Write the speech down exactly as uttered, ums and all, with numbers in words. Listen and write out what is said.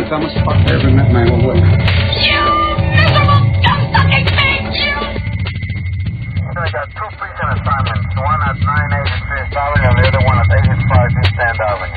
Because I'm a spot every minute nine one one. You miserable scum-sucking pig! You! I got two freaking assignments. One at nine eighty-three Southern and the other one at eighty-five East End Avenue.